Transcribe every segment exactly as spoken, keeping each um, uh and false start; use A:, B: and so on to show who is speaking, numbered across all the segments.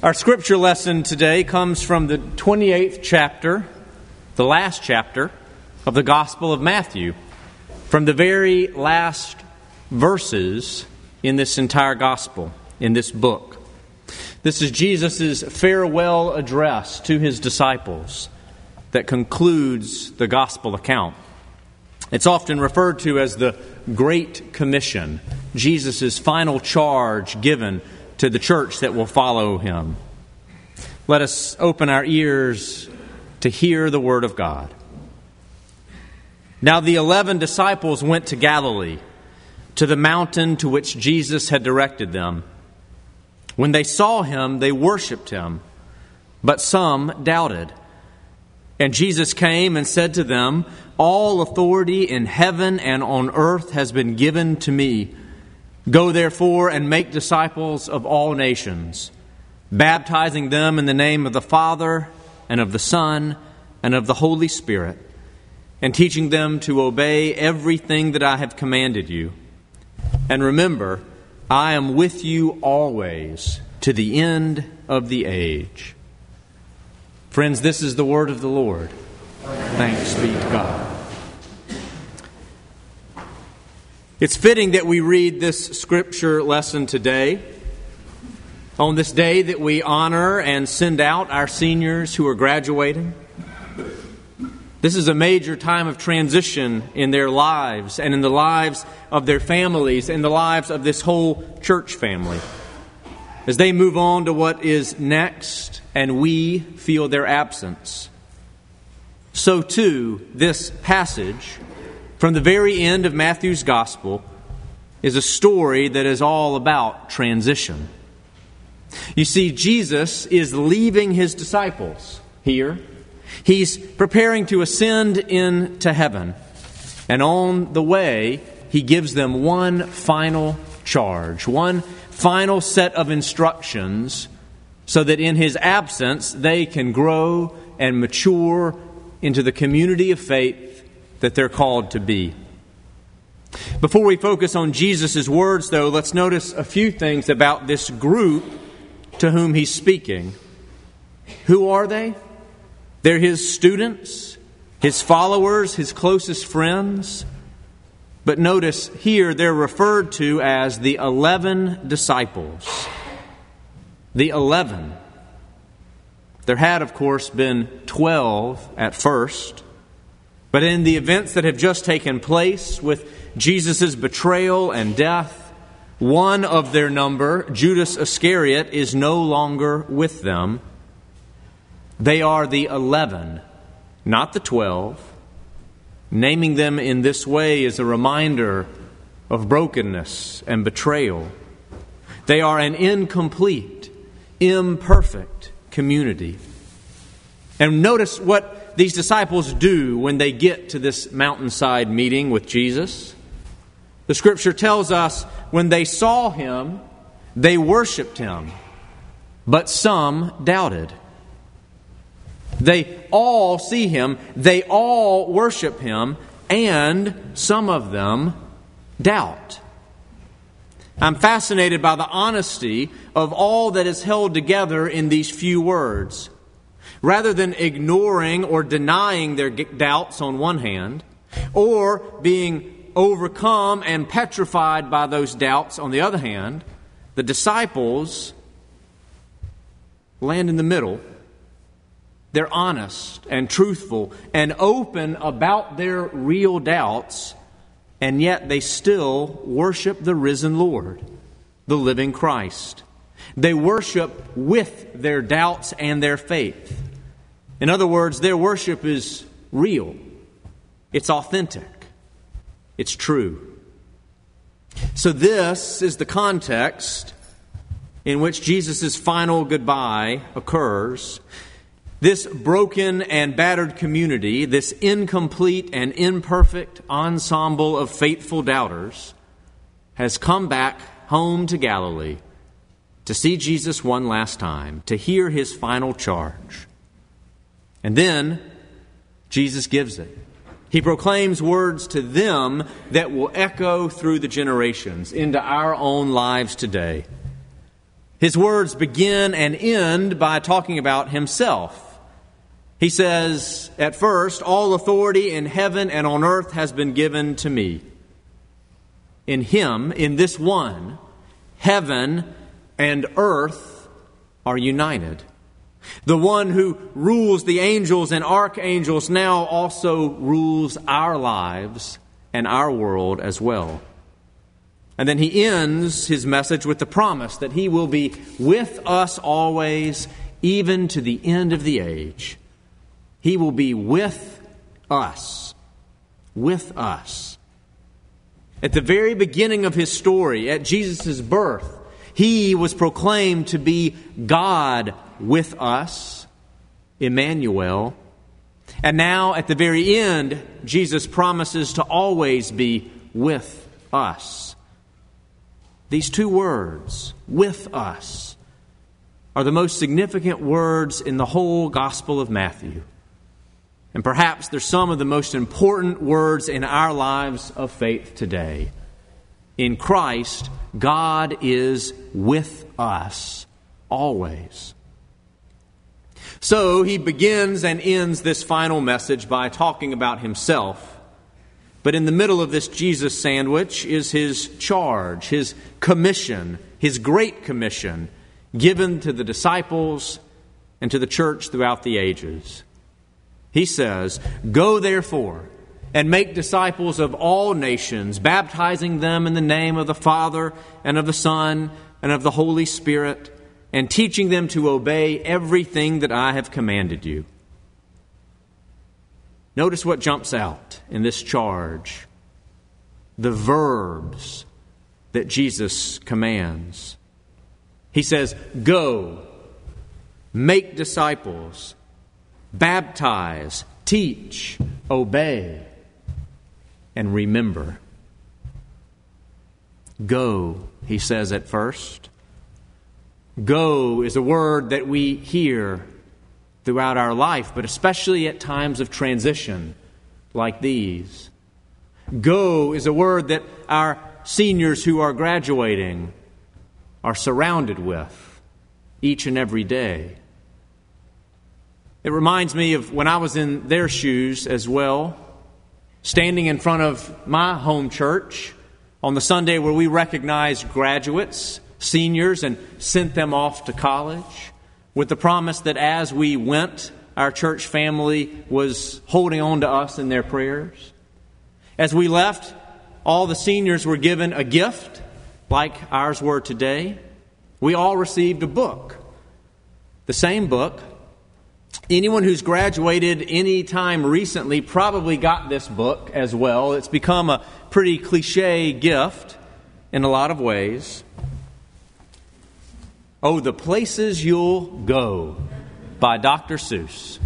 A: Our scripture lesson today comes from the twenty-eighth chapter, the last chapter of the Gospel of Matthew, from the very last verses in this entire Gospel, in this book. This is Jesus' farewell address to his disciples that concludes the Gospel account. It's often referred to as the Great Commission, Jesus' final charge given to the church that will follow him. Let us open our ears to hear the word of God. Now the eleven disciples went to Galilee, to the mountain to which Jesus had directed them. When they saw him, they worshipped him, but some doubted. And Jesus came and said to them, "All authority in heaven and on earth has been given to me. Go therefore and make disciples of all nations, baptizing them in the name of the Father and of the Son and of the Holy Spirit, and teaching them to obey everything that I have commanded you. And remember, I am with you always to the end of the age." Friends, this is the word of the Lord. Thanks be to God. It's fitting that we read this scripture lesson today, on this day that we honor and send out our seniors who are graduating. This is a major time of transition in their lives and in the lives of their families and the lives of this whole church family. As they move on to what is next and we feel their absence, so too this passage from the very end of Matthew's Gospel is a story that is all about transition. You see, Jesus is leaving his disciples here. He's preparing to ascend into heaven. And on the way, he gives them one final charge, one final set of instructions, so that in his absence, they can grow and mature into the community of faith that they're called to be. Before we focus on Jesus' words, though, let's notice a few things about this group to whom he's speaking. Who are they? They're his students, his followers, his closest friends. But notice here they're referred to as the eleven disciples. The eleven. There had, of course, been twelve at first. But in the events that have just taken place with Jesus' betrayal and death, one of their number, Judas Iscariot, is no longer with them. They are the eleven, not the twelve. Naming them in this way is a reminder of brokenness and betrayal. They are an incomplete, imperfect community. And notice what these disciples do when they get to this mountainside meeting with Jesus. The Scripture tells us when they saw him, they worshipped him, but some doubted. They all see him, they all worship him, and some of them doubt. I'm fascinated by the honesty of all that is held together in these few words. Rather than ignoring or denying their doubts on one hand, or being overcome and petrified by those doubts on the other hand, the disciples land in the middle. They're honest and truthful and open about their real doubts, and yet they still worship the risen Lord, the living Christ. They worship with their doubts and their faith. In other words, their worship is real. It's authentic. It's true. So this is the context in which Jesus' final goodbye occurs. This broken and battered community, this incomplete and imperfect ensemble of faithful doubters, has come back home to Galilee to see Jesus one last time, to hear his final charge. And then Jesus gives it. He proclaims words to them that will echo through the generations into our own lives today. His words begin and end by talking about himself. He says, at first, all authority in heaven and on earth has been given to me. In him, in this one, heaven and earth are united. The one who rules the angels and archangels now also rules our lives and our world as well. And then he ends his message with the promise that he will be with us always, even to the end of the age. He will be with us. With us. At the very beginning of his story, at Jesus' birth, he was proclaimed to be God with us, Emmanuel. And now, at the very end, Jesus promises to always be with us. These two words, with us, are the most significant words in the whole Gospel of Matthew. And perhaps they're some of the most important words in our lives of faith today. In Christ, God is with us always. So he begins and ends this final message by talking about himself. But in the middle of this Jesus sandwich is his charge, his commission, his great commission, given to the disciples and to the church throughout the ages. He says, "Go therefore and make disciples of all nations, baptizing them in the name of the Father and of the Son and of the Holy Spirit, and teaching them to obey everything that I have commanded you." Notice what jumps out in this charge. The verbs that Jesus commands. He says, go, make disciples, baptize, teach, obey, and remember. Go, he says at first. Go is a word that we hear throughout our life, but especially at times of transition like these. Go is a word that our seniors who are graduating are surrounded with each and every day. It reminds me of when I was in their shoes as well, standing in front of my home church on the Sunday where we recognized graduates, seniors, and sent them off to college, with the promise that as we went, our church family was holding on to us in their prayers. As we left, all the seniors were given a gift, like ours were today. We all received a book, the same book. Anyone who's graduated any time recently probably got this book as well. It's become a pretty cliche gift in a lot of ways. Oh, The Places You'll Go by Doctor Seuss.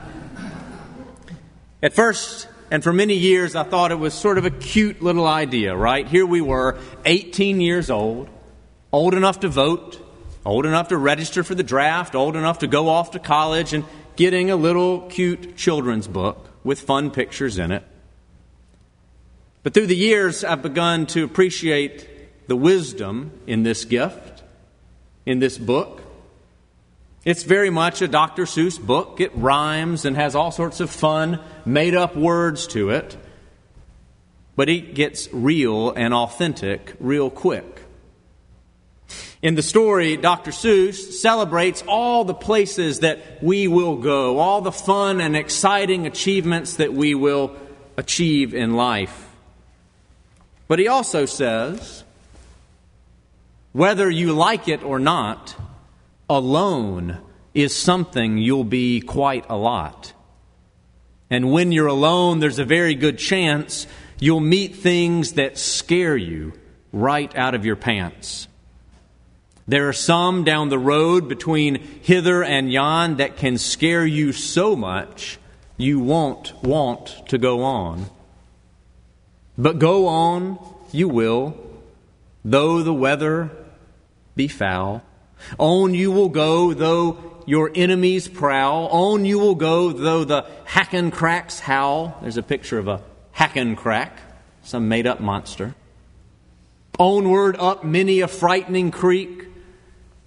A: At first, and for many years, I thought it was sort of a cute little idea, right? Here we were, eighteen years old, old enough to vote, old enough to register for the draft, old enough to go off to college, and getting a little cute children's book with fun pictures in it. But through the years, I've begun to appreciate the wisdom in this gift, in this book. It's very much a Doctor Seuss book. It rhymes and has all sorts of fun, made-up words to it. But it gets real and authentic real quick. In the story, Doctor Seuss celebrates all the places that we will go, all the fun and exciting achievements that we will achieve in life. But he also says, whether you like it or not, alone is something you'll be quite a lot. And when you're alone, there's a very good chance you'll meet things that scare you right out of your pants. There are some down the road between hither and yon that can scare you so much you won't want to go on. But go on, you will, though the weather be foul. On you will go, though your enemies prowl. On you will go, though the Hakken-Kraks howl. There's a picture of a Hakken-Krak, some made-up monster. Onward up many a frightening creek.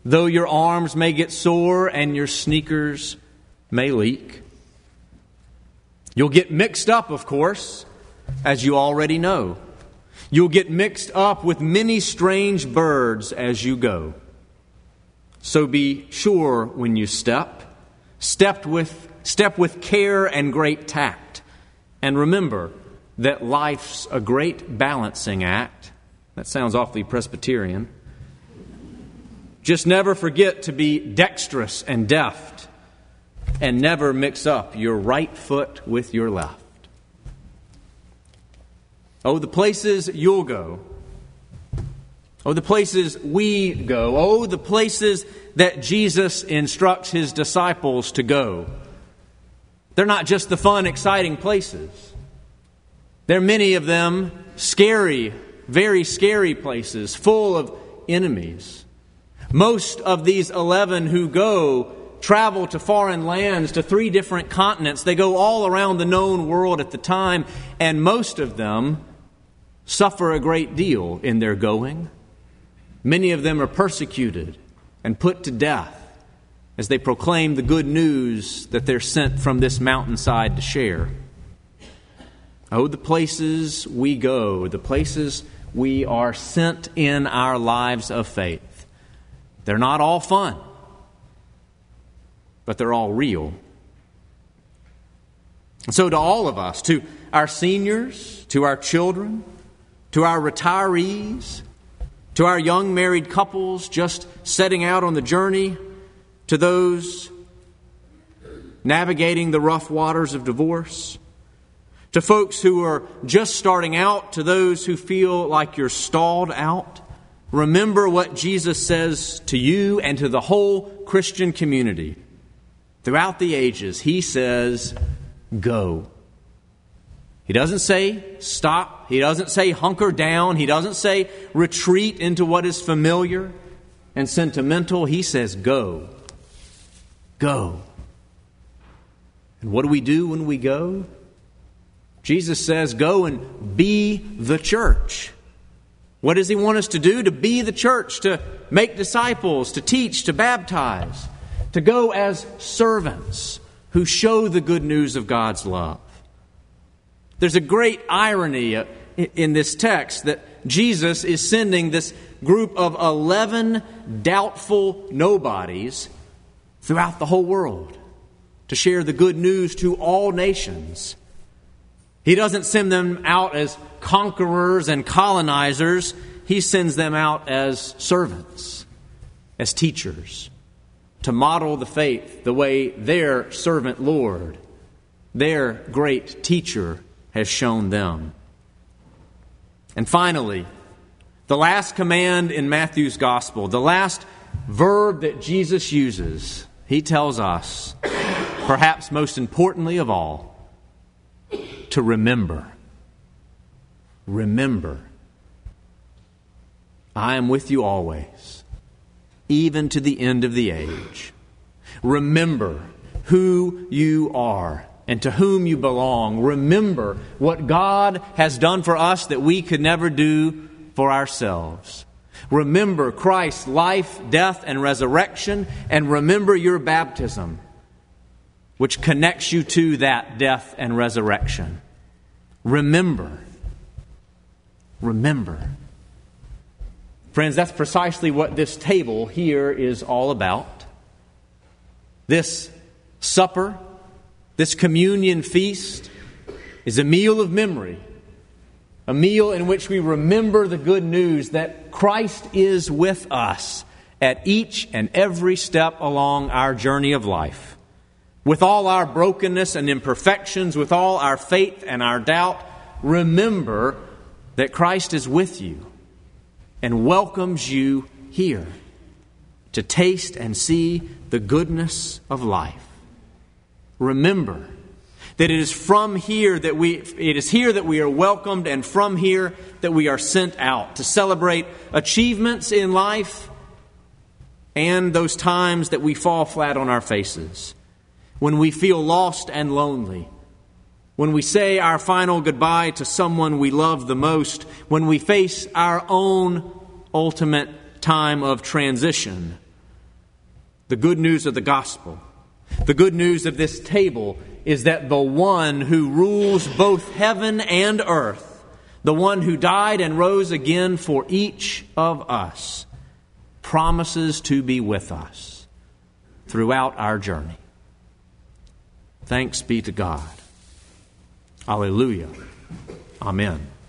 A: though your arms may get sore and your sneakers may leak. You'll get mixed up, of course, as you already know. You'll get mixed up with many strange birds as you go. So be sure when you step, step with, step with care and great tact. And remember that life's a great balancing act. That sounds awfully Presbyterian. Just never forget to be dexterous and deft, and never mix up your right foot with your left. Oh, the places you'll go. Oh, the places we go. Oh, the places that Jesus instructs His disciples to go. They're not just the fun, exciting places. There are many of them scary, very scary places, full of enemies. Most of these eleven who go travel to foreign lands, to three different continents. They go all around the known world at the time, and most of them suffer a great deal in their going. Many of them are persecuted and put to death as they proclaim the good news that they're sent from this mountainside to share. Oh, the places we go, the places we are sent in our lives of faith. They're not all fun, but they're all real. And so to all of us, to our seniors, to our children, to our retirees, to our young married couples just setting out on the journey, to those navigating the rough waters of divorce, to folks who are just starting out, to those who feel like you're stalled out, remember what Jesus says to you and to the whole Christian community. Throughout the ages, He says, go. He doesn't say stop. He doesn't say hunker down. He doesn't say retreat into what is familiar and sentimental. He says go. Go. And what do we do when we go? Jesus says go and be the church. What does He want us to do? To be the church, to make disciples, to teach, to baptize, to go as servants who show the good news of God's love. There's a great irony in this text that Jesus is sending this group of eleven doubtful nobodies throughout the whole world to share the good news to all nations. He doesn't send them out as conquerors and colonizers. He sends them out as servants, as teachers, to model the faith the way their servant Lord, their great teacher, has shown them. And finally, the last command in Matthew's gospel, the last verb that Jesus uses, He tells us, perhaps most importantly of all, to remember. Remember. I am with you always, even to the end of the age. Remember who you are and to whom you belong. Remember what God has done for us that we could never do for ourselves. Remember Christ's life, death, and resurrection, and remember your baptism, which connects you to that death and resurrection. Remember. Remember. Friends, that's precisely what this table here is all about. This supper, this communion feast, is a meal of memory. A meal in which we remember the good news that Christ is with us at each and every step along our journey of life. With all our brokenness and imperfections, with all our faith and our doubt, remember that Christ is with you and welcomes you here to taste and see the goodness of life. Remember that it is from here that we it is here that we are welcomed, and from here that we are sent out to celebrate achievements in life and those times that we fall flat on our faces, when we feel lost and lonely, when we say our final goodbye to someone we love the most, when we face our own ultimate time of transition, The good news of the gospel, the good news of this table, is that the one who rules both heaven and earth, the one who died and rose again for each of us, promises to be with us throughout our journey. Thanks be to God. Alleluia. Amen.